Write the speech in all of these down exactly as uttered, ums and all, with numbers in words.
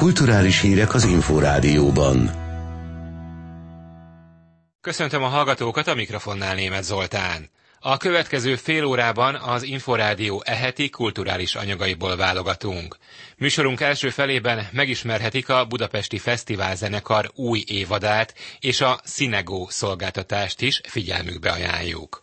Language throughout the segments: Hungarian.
Kulturális hírek az Inforádióban. Köszöntöm a hallgatókat, a mikrofonnál Németh Zoltán. A következő fél órában az Inforádió eheti kulturális anyagaiból válogatunk. Műsorunk első felében megismerhetik a Budapesti Fesztiválzenekar új évadát, és a Színegó szolgáltatást is figyelmükbe ajánljuk.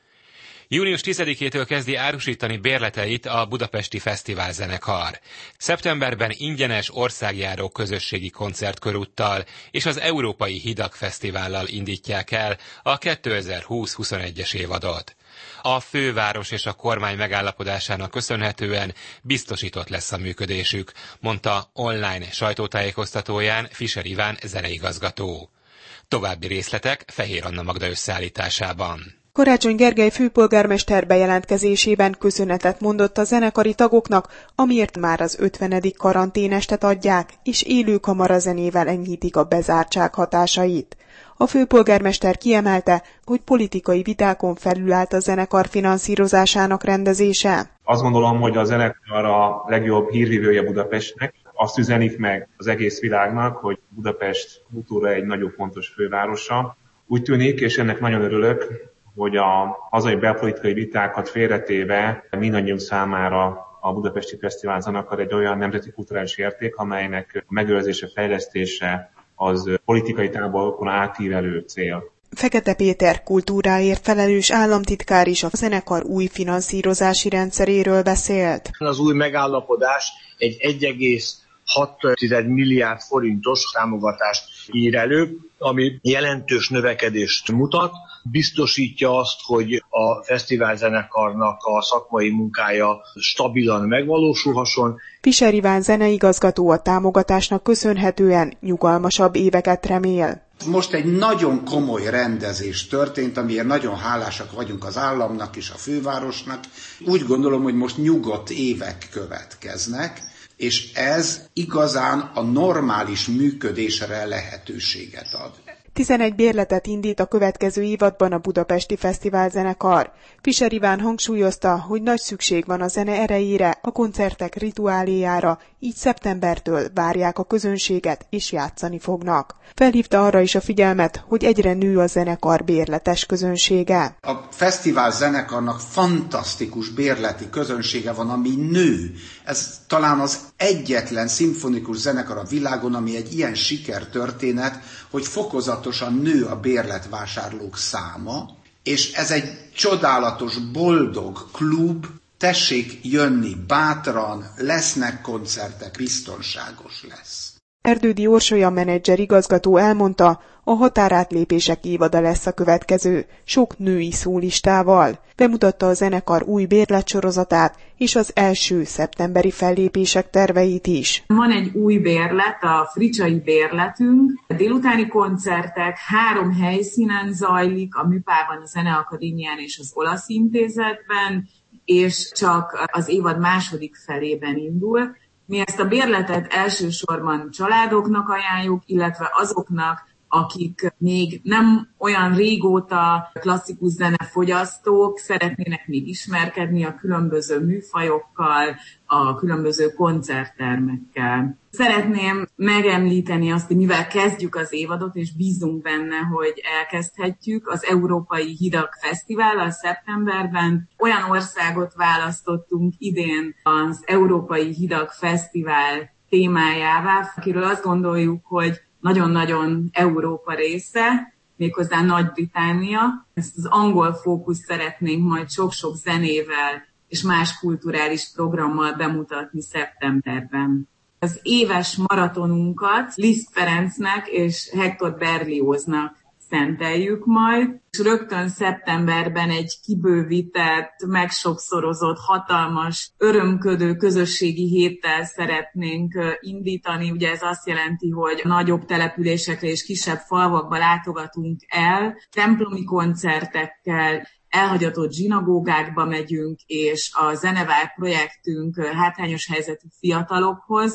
június tizedikétől kezdi árusítani bérleteit a Budapesti Fesztiválzenekar. Szeptemberben ingyenes országjáró közösségi koncertkörúttal és az Európai Hidak Fesztivállal indítják el a kétezer-húsz-huszonegyes évadot. A főváros és a kormány megállapodásának köszönhetően biztosított lesz a működésük, mondta online sajtótájékoztatóján Fischer Iván zeneigazgató. További részletek Fehér Anna Magda összeállításában. Karácsony Gergely főpolgármester bejelentkezésében köszönetet mondott a zenekari tagoknak, amiért már az ötvenedik karanténestet adják, és élő kamarazenével enyhítik a bezártság hatásait. A főpolgármester kiemelte, hogy politikai vitákon felülállt a zenekar finanszírozásának rendezése. Azt gondolom, hogy a zenekar a legjobb hírvívője Budapestnek. Azt üzenik meg az egész világnak, hogy Budapest kultúra egy nagyon fontos fővárosa. Úgy tűnik, és ennek nagyon örülök, hogy a hazai belpolitikai vitákat félretéve mindannyiunk számára a Budapesti Fesztiválzenekar egy olyan nemzeti kulturális érték, amelynek a megőrzése, fejlesztése az politikai táborokon átívelő cél. Fekete Péter kultúráért felelős államtitkár is a zenekar új finanszírozási rendszeréről beszélt. Az új megállapodás egy egy egész hat milliárd forintos támogatást ír elő, ami jelentős növekedést mutat, biztosítja azt, hogy a fesztiválzenekarnak a szakmai munkája stabilan megvalósulhasson. Fischer Iván zeneigazgató a támogatásnak köszönhetően nyugalmasabb éveket remél. Most egy nagyon komoly rendezés történt, amiért nagyon hálásak vagyunk az államnak és a fővárosnak. Úgy gondolom, hogy most nyugodt évek következnek, és ez igazán a normális működésre lehetőséget ad. tizenegy bérletet indít a következő évadban a Budapesti Fesztiválzenekar. Fischer Iván hangsúlyozta, hogy nagy szükség van a zene erejére, a koncertek rituáléjára, így szeptembertől várják a közönséget és játszani fognak. Felhívta arra is a figyelmet, hogy egyre nő a zenekar bérletes közönsége. A fesztiválzenekarnak fantasztikus bérleti közönsége van, ami nő. Ez talán az egyetlen szimfonikus zenekar a világon, ami egy ilyen sikertörténet, hogy fokozatosan nő a bérletvásárlók száma, és ez egy csodálatos, boldog klub, tessék jönni bátran, lesznek koncertek, biztonságos lesz. Erdődi Orsolya menedzser igazgató elmondta, a határátlépések évada lesz a következő, sok női szólistával. Bemutatta a zenekar új bérletsorozatát és az első szeptemberi fellépések terveit is. Van egy új bérlet, a fricsai bérletünk. A délutáni koncertek három helyszínen zajlik, a Műpában, a Zeneakadémián és az Olasz Intézetben, és csak az évad második felében indul. Mi ezt a bérletet elsősorban családoknak ajánljuk, illetve azoknak, akik még nem olyan régóta klasszikus zenefogyasztók, szeretnének még ismerkedni a különböző műfajokkal, a különböző koncerttermekkel. Szeretném megemlíteni azt, hogy mivel kezdjük az évadot, és bízunk benne, hogy elkezdhetjük az Európai Hidak Fesztivállal szeptemberben. Olyan országot választottunk idén az Európai Hidak Fesztivál témájává, akiről azt gondoljuk, hogy nagyon-nagyon Európa része, méghozzá Nagy-Britannia. Ezt az angol fókuszt szeretnénk majd sok-sok zenével és más kulturális programmal bemutatni szeptemberben. Az éves maratonunkat Liszt Ferencnek és Hector Berlioznak szenteljük majd, és rögtön szeptemberben egy kibővített, megsokszorozott, hatalmas, örömködő közösségi héttel szeretnénk indítani. Ugye ez azt jelenti, hogy nagyobb településekre és kisebb falvakba látogatunk el, templomi koncertekkel, elhagyatott zsinagógákba megyünk, és a Zenevár projektünk hátrányos helyzetű fiatalokhoz.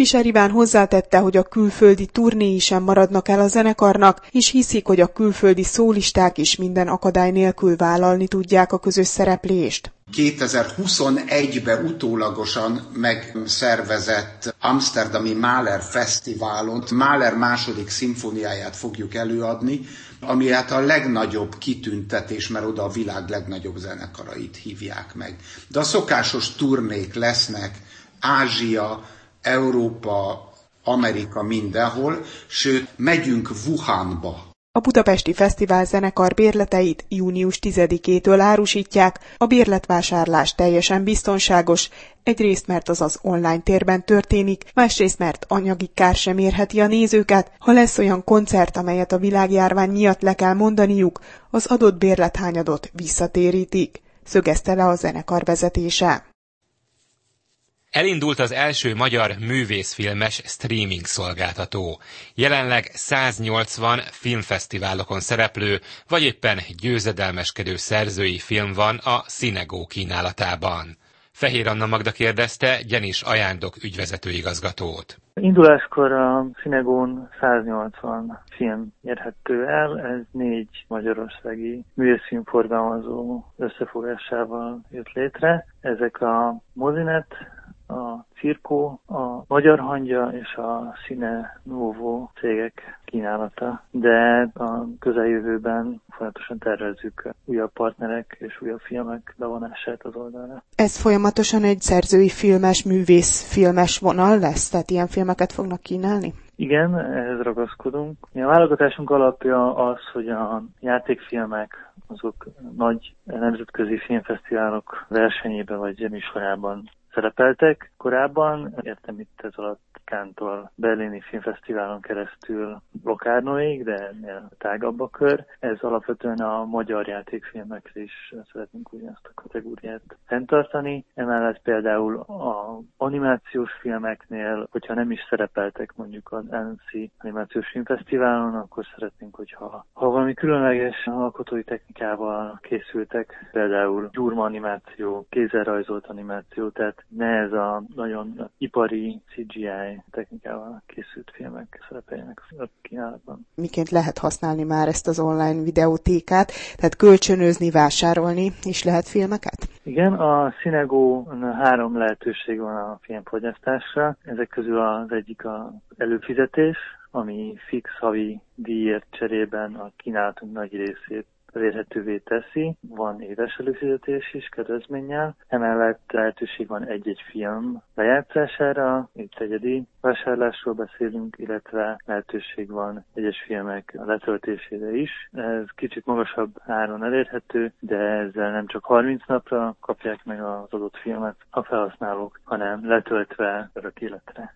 Fischer Iván hozzátette, hogy a külföldi turnéi sem maradnak el a zenekarnak, és hiszik, hogy a külföldi szólisták is minden akadály nélkül vállalni tudják a közös szereplést. kétezer-huszonegyben utólagosan megszervezett Amsterdami Mahler Fesztiválon Mahler második szimfóniáját fogjuk előadni, ami hát a legnagyobb kitüntetés, mert oda a világ legnagyobb zenekarait hívják meg. De a szokásos turnék lesznek Ázsia, Európa, Amerika, mindenhol, sőt, megyünk Wuhanba. A Budapesti Fesztivál zenekar bérleteit június tizedikétől árusítják, a bérletvásárlás teljesen biztonságos, egyrészt mert az az online térben történik, másrészt mert anyagi kár sem érheti a nézőket, ha lesz olyan koncert, amelyet a világjárvány miatt le kell mondaniuk, az adott bérlethányadot visszatérítik, szögezte le a zenekar vezetése. Elindult az első magyar művészfilmes streaming szolgáltató. Jelenleg száznyolcvan filmfesztiválokon szereplő, vagy éppen győzedelmeskedő szerzői film van a Cinegó kínálatában. Fehér Anna Magda kérdezte Gyenis Ajándok ügyvezetőigazgatót. Induláskor a Cinegón száznyolcvan film érhető el, ez négy magyarországi művészfilmforgalmazó összefogásával jött létre. Ezek a Mozinet, a Cirkó, a Magyar Hangya és a Cine Nuovo cégek kínálata, de a közeljövőben folyamatosan tervezzük újabb partnerek és újabb filmek bevonását az oldalra. Ez folyamatosan egy szerzői filmes, művészfilmes vonal lesz, tehát ilyen filmeket fognak kínálni? Igen, ehhez ragaszkodunk. A válogatásunk alapja az, hogy a játékfilmek azok nagy nemzetközi filmfesztiválok versenyében vagy műsorában szerepeltek korábban. Értem itt ez alatt Kántól Berlini Filmfesztiválon keresztül Locarnoig, de ennél tágabb a kör. Ez alapvetően a magyar játékfilmekre is szeretnénk ugyanazt a kategóriát fenntartani. Emellett például az animációs filmeknél, hogyha nem is szerepeltek mondjuk az en cé Animációs Filmfesztiválon, akkor szeretnénk, hogyha ha valami különleges alkotói technikával készültek, például gyurma animáció, kézzel rajzolt animáció, tehát ne ez a nagyon ipari cé gé í technikával készült filmek szerepeljenek a kínálatban. Miként lehet használni már ezt az online videótékát, tehát kölcsönözni, vásárolni is lehet filmeket? Igen, a Cinegón három lehetőség van a filmfogyasztásra. Ezek közül az egyik az előfizetés, ami fix havi díjért cserében a kínálatunk nagy részét elérhetővé teszi. Van éves előfizetés is kedvezménnyel. Emellett lehetőség van egy-egy film lejátszására, itt egyedi vásárlásról beszélünk, illetve lehetőség van egyes filmek letöltésére is. Ez kicsit magasabb áron elérhető, de ezzel nem csak harminc napra kapják meg az adott filmet a felhasználók, hanem letöltve örök életre.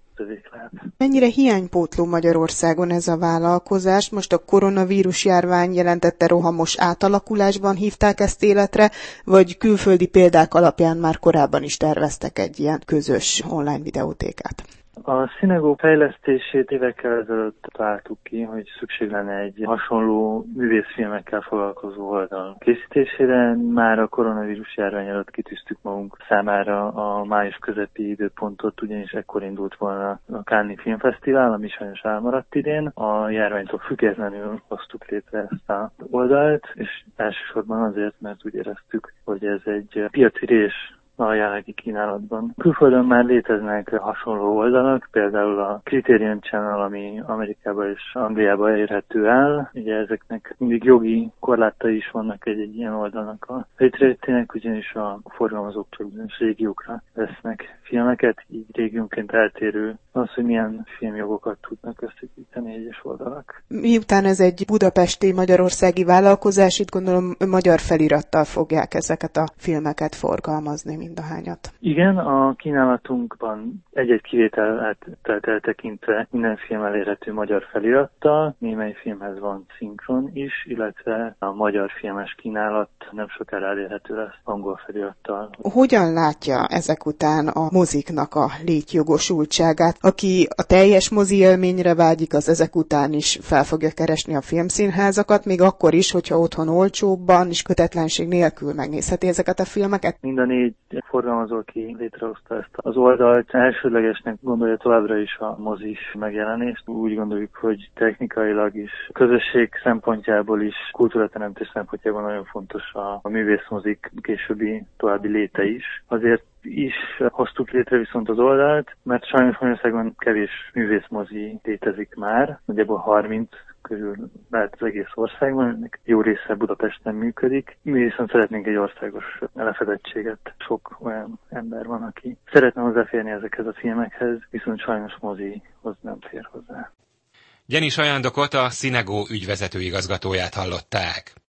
Mennyire hiánypótló Magyarországon ez a vállalkozás? Most a koronavírus járvány jelentette rohamos átalakulásban hívták ezt életre, vagy külföldi példák alapján már korábban is terveztek egy ilyen közös online videótékát? A Cinegó fejlesztését évekkel ezelőtt találtuk ki, hogy szükség lenne egy hasonló művészfilmekkel foglalkozó oldal készítésére. Már a koronavírus járvány előtt kitűztük magunk számára a május közepi időpontot, ugyanis ekkor indult volna a Cannes Filmfesztivál, ami sajnos elmaradt idén. A járványtól függetlenül hoztuk létre ezt a oldalt, és elsősorban azért, mert úgy éreztük, hogy ez egy piaci rés a jelenlegi kínálatban. Külföldön már léteznek hasonló oldalak, például a Criterion Channel, ami Amerikában és Angliában érhető el. Ugye ezeknek mindig jogi korlátai is vannak egy-egy ilyen oldalnak a létrejöttének, ugyanis a forgalmazók csak bizonyos régiókra vesznek filmeket, így régiónként eltérő az, hogy milyen filmjogokat tudnak összegyűjteni egyes oldalak. Miután ez egy budapesti magyarországi vállalkozás, itt gondolom magyar felirattal fogják ezeket a filmeket forgalmazni mindahányat. Igen, a kínálatunkban egy-egy kivételt eltekintve minden film elérhető magyar felirattal, némely filmhez van szinkron is, illetve a magyar filmes kínálat nem sokára elérhető lesz angol felirattal. Hogyan látja ezek után a moziknak a létjogosultságát? Aki a teljes mozi élményre vágyik, az ezek után is fel fogja keresni a filmszínházakat, még akkor is, hogyha otthon olcsóbban és kötetlenség nélkül megnézheti ezeket a filmeket? Mind a négy egy forgalmazó, aki létrehozta ezt az oldalt, elsődlegesnek gondolja továbbra is a mozis megjelenést. Úgy gondoljuk, hogy technikailag is, közösség szempontjából is, kultúrateremtés szempontjából nagyon fontos a, a művészmozik későbbi további léte is. Azért is hoztuk létre viszont az oldalt, mert sajnos Magyarországon kevés művészmozi létezik már, nagyjából harminc körül lehet az egész országban, ennek jó része Budapesten működik. Mi viszont szeretnénk egy országos lefedettséget. Sok olyan ember van, aki szeretne hozzáférni ezekhez a filmekhez, viszont sajnos mozihoz nem fér hozzá. Gyenis Ajándokot, a Szinegó ügyvezető igazgatóját hallották.